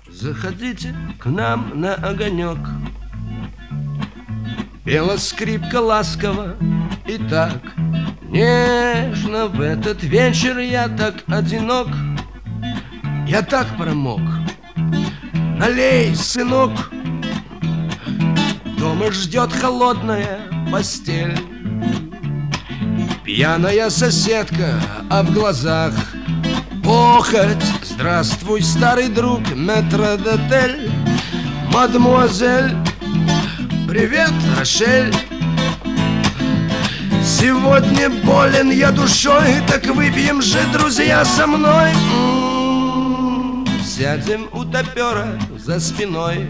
Заходите к нам на огонек. Пела скрипка ласково и так нежно. В этот вечер я так одинок, я так промок. Налей, сынок. Дома ждет холодная постель. Пьяная соседка, а в глазах похоть. Здравствуй, старый друг, метрдотель. Мадемуазель, привет, Рошель. Сегодня болен я душой, так выпьем же, друзья, со мной. Сядем у топера за спиной.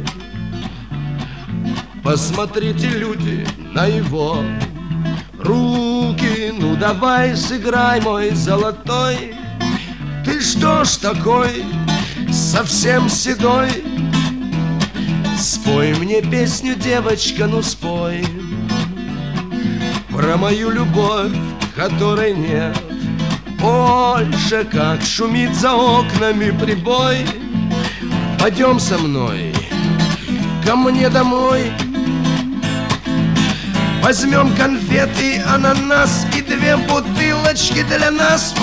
Посмотрите, люди, на его руки. Ну давай сыграй, мой золотой. Ты что ж такой, совсем седой? Спой мне песню, девочка, ну спой про мою любовь, которой нет больше, как шумит за окнами прибой. Пойдем со мной ко мне домой. Возьмем конфеты, ананас и 2 бутылочки для нас.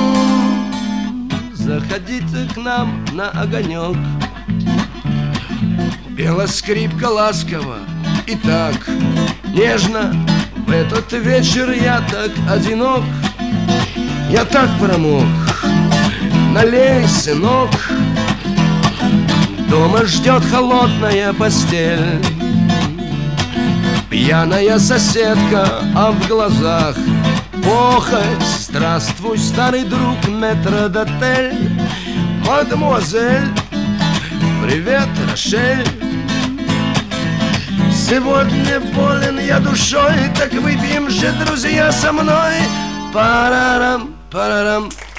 Заходите к нам на огонек. Пела скрипка ласково и так нежно. В этот вечер я так одинок, я так промок. Налей, сынок. Дома ждет холодная постель. Пьяная соседка, а в глазах похоть. Здравствуй, старый друг, метрдотель. Мадемуазель, привет, Рошель. Сегодня болен я душой, так выпьем же, друзья, со мной. Парарам, парарам.